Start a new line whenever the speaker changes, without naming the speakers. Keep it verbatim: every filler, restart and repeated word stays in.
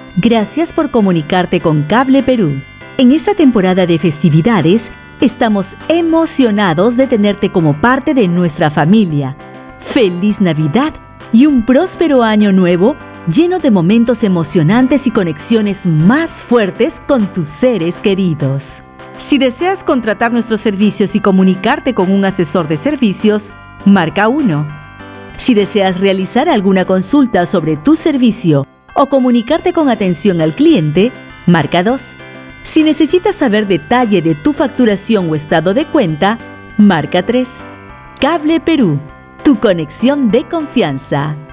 Gracias por comunicarte con Cable Perú. En esta temporada de festividades, estamos emocionados de tenerte como parte de nuestra familia. ¡Feliz Navidad y un próspero año nuevo lleno de momentos emocionantes y conexiones más fuertes con tus seres queridos! Si deseas contratar nuestros servicios y comunicarte con un asesor de servicios, marca uno. Si deseas realizar alguna consulta sobre tu servicio o comunicarte con atención al cliente, marca dos. Si necesitas saber detalle de tu facturación o estado de cuenta, marca tres. Cable Perú, tu conexión de confianza.